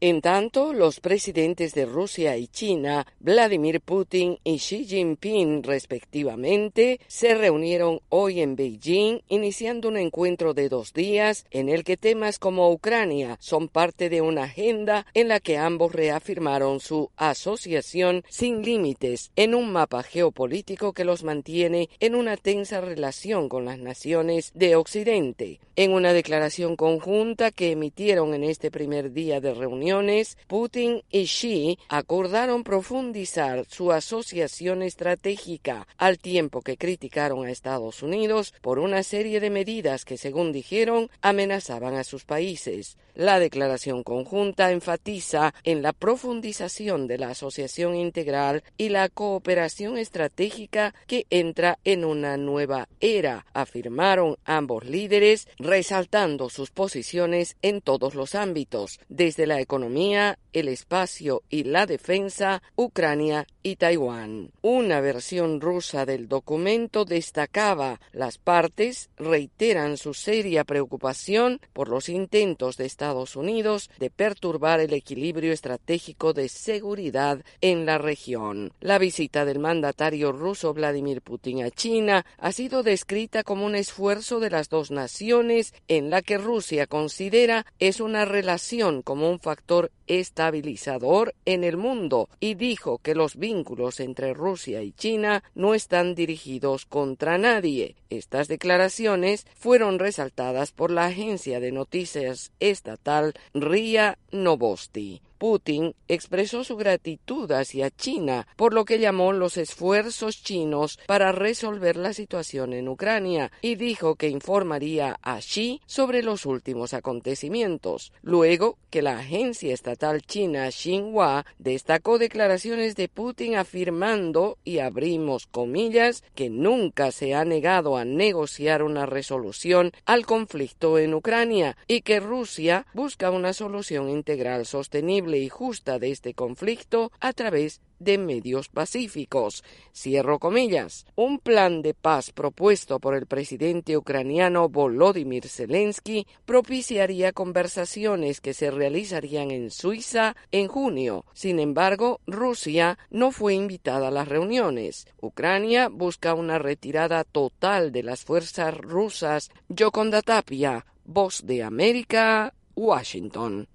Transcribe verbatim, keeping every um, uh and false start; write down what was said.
En tanto, los presidentes de Rusia y China, Vladimir Putin y Xi Jinping, respectivamente, se reunieron hoy en Beijing, iniciando un encuentro de dos días en el que temas como Ucrania son parte de una agenda en la que ambos reafirmaron su asociación sin límites en un mapa geopolítico que los mantiene en una tensa relación con las naciones de Occidente. En una declaración conjunta que emitieron en este primer día de reuniones, Putin y Xi acordaron profundizar su asociación estratégica, al tiempo que criticaron a Estados Unidos por una serie de medidas que, según dijeron, amenazaban a sus países. La declaración conjunta enfatiza en la profundización de la asociación integral y la cooperación estratégica que entra en una nueva era, afirmaron ambos líderes, resaltando sus posiciones en todos los ámbitos, desde la economía, el espacio y la defensa, Ucrania y Taiwán. Una versión rusa del documento destacaba: las partes reiteran su seria preocupación por los intentos de Estados Unidos de perturbar el equilibrio estratégico de seguridad en la región. La visita del mandatario ruso Vladimir Putin a China ha sido descrita como un esfuerzo de las dos naciones en la que Rusia considera es una relación como un factor estabilizador en el mundo y dijo que los vínculos entre Rusia y China no están dirigidos contra nadie. Estas declaraciones fueron resaltadas por la agencia de noticias estatal R I A Novosti. Putin expresó su gratitud hacia China por lo que llamó los esfuerzos chinos para resolver la situación en Ucrania y dijo que informaría a Xi sobre los últimos acontecimientos, luego que la agencia estatal china Xinhua destacó declaraciones de Putin afirmando, y abrimos comillas, que nunca se ha negado a negociar una resolución al conflicto en Ucrania y que Rusia busca una solución integral sostenible y justa de este conflicto a través de medios pacíficos. Cierro comillas. Un plan de paz propuesto por el presidente ucraniano Volodymyr Zelensky propiciaría conversaciones que se realizarían en Suiza en junio. Sin embargo, Rusia no fue invitada a las reuniones. Ucrania busca una retirada total de las fuerzas rusas. Yoconda Tapia, Voz de América, Washington.